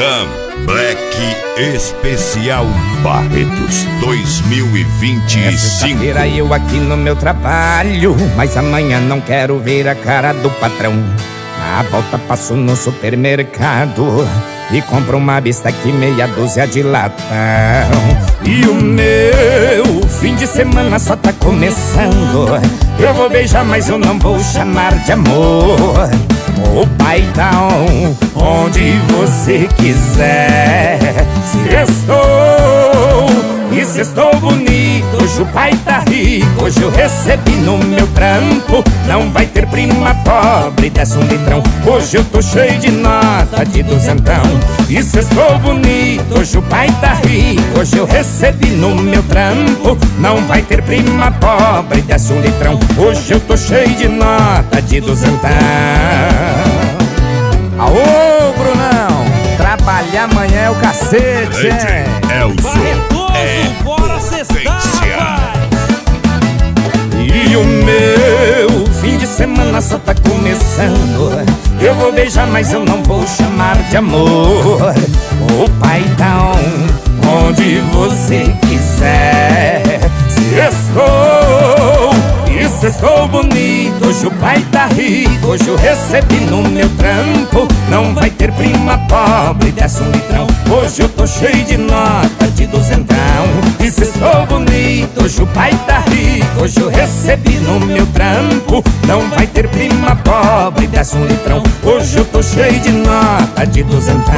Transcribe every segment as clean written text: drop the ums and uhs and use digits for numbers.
Black Especial Barretos 2025. Sexta-feira eu aqui no meu trabalho, mas amanhã não quero ver a cara do patrão. Na volta passo no supermercado e compro uma bisteca e meia dúzia de latão. E o meu fim de semana só tá começando. Eu vou beijar, mas eu não vou chamar de amor. O paizão, onde você quiser. Se estou bonito, hoje o pai tá rico. Hoje eu recebi no meu trampo. Não vai ter prima pobre, desce um litrão. Hoje eu tô cheio de nota de duzentão. E se estou bonito, hoje o pai tá rico. Hoje eu recebi no meu trampo. Não vai ter prima pobre, desce um litrão. Hoje eu tô cheio de nota de duzentão. Aô, Brunão, trabalhar amanhã é o cacete, hein? Bora sextar, E o meu fim de semana só tá começando. Eu vou beijar, mas eu não vou chamar de amor. O paizão, onde você quiser. Se estou bonito, hoje o pai tá rico. Hoje eu recebi no meu trampo. Não vai ter prima pobre, desce um litrão. Hoje eu tô cheio de nota de duzentão. E se estou bonito, hoje o pai tá rico. Hoje eu recebi no meu trampo. Não vai ter prima pobre, desce um litrão. Hoje eu tô cheio de nota de duzentão.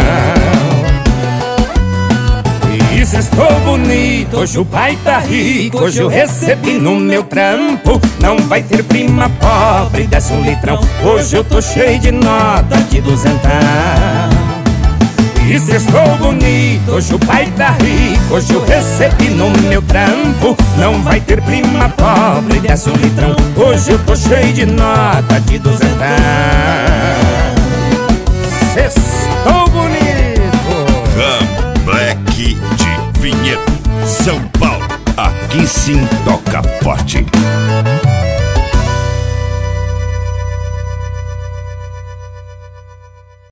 E se estou bonito, hoje o pai tá rico. Hoje eu recebi no meu trampo. Não vai ter prima pobre, desce um litrão. Hoje eu tô cheio de nota de duzentão. E se estou bonito, hoje o pai tá rico. Hoje eu recebi no meu trampo. Não vai ter prima pobre, desce um litrão. Hoje eu tô cheio de nota de duzentão. Estou bonito. Black de Vinhedo, São Paulo. Aqui sim toca forte.